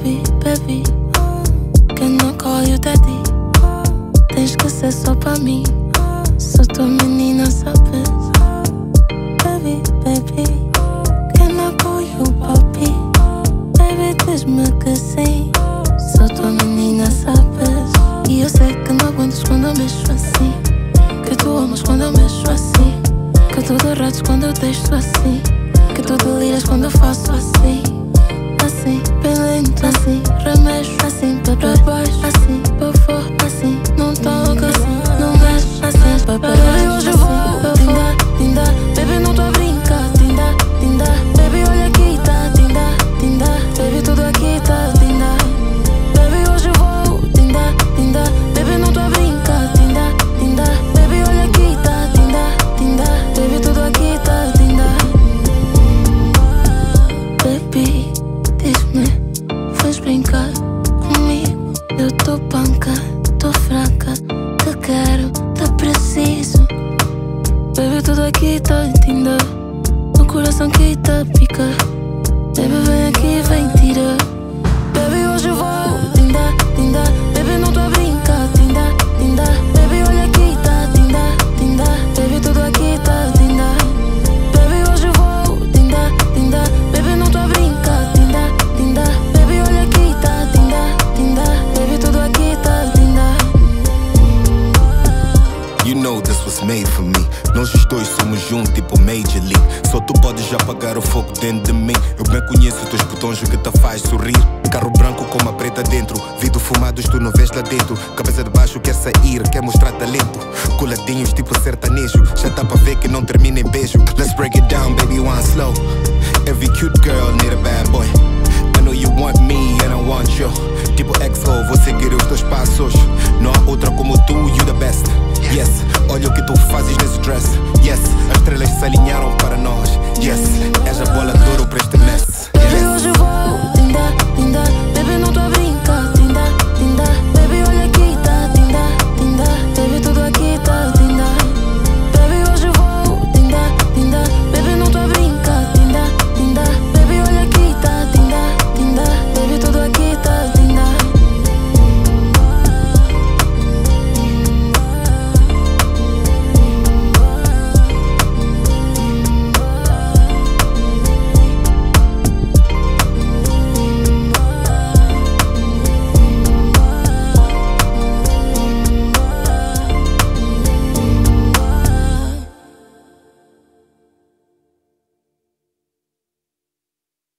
Baby, baby, can I call you daddy? Tens que ser só pra mim. Sou tua menina, sabes? Baby, baby, can I call you papi? Baby, diz-me que sim. Sou tua menina, sabes? E eu sei que não aguentas quando eu mexo assim, que tu amas quando eu mexo assim, que tu derretes quando eu deixo assim, que tu deliras quando eu faço assim. Assim, bem lento, assim, remexo, assim, para baixo, assim, para fora, assim, não toca assim, não mexe, assim, para baixo, hoje eu vou, tinda, tinda, baby, não tô a brincar, tinda, tinda, baby, olha aqui, tá, tinda, tinda, baby, tudo aqui tá, tinda, baby, hoje eu vou, tinda, tinda, baby, não tô a brincar, tinda, tinda, baby, olha aqui, tá, tinda, tinda, baby, tudo aqui tá, tinda, baby. Diz-me, vais brincar comigo? Eu tô panca, tô fraca, te quero, te preciso. Baby, tudo aqui tá entendendo. No coração que tá pica. Baby, vem aqui, vem tira. Baby, hoje eu vou, tinda, tinda. Baby, não tô a brincar, tinda, tinda. Baby, olha aqui, tá, tinda, tinda. Baby, tudo aqui tá, tinda. Baby, hoje eu vou, tinda, tinda. Baby, não tô a brincar, tinda, tinda. Baby, olha aqui, tá, tinda, tinda. Baby, tudo aqui tá, tinda. You know this was made for me. Nós os dois somos juntos, tipo Major League. Só tu podes apagar o fogo dentro de mim. Eu bem conheço os teus botões, o que te faz sorrir. Carro branco com uma preta dentro. Vidro fumados, tu não vês lá dentro. Cabeça de baixo quer sair, quer mostrar talento. Coladinhos tipo sertanejo. Já tá pra ver que não termina em beijo. Let's break it down, baby, one slow. Every cute girl need a bad boy. I know you want me and I want you. Tipo XO, vou seguir os teus passos. Não há outra como tu, you the best. Yes, olha o que tu fazes nesse dress. Yes, as estrelas se alinharam para nós. Yes, és a bola de ouro para este mess. Baby, hoje eu vou,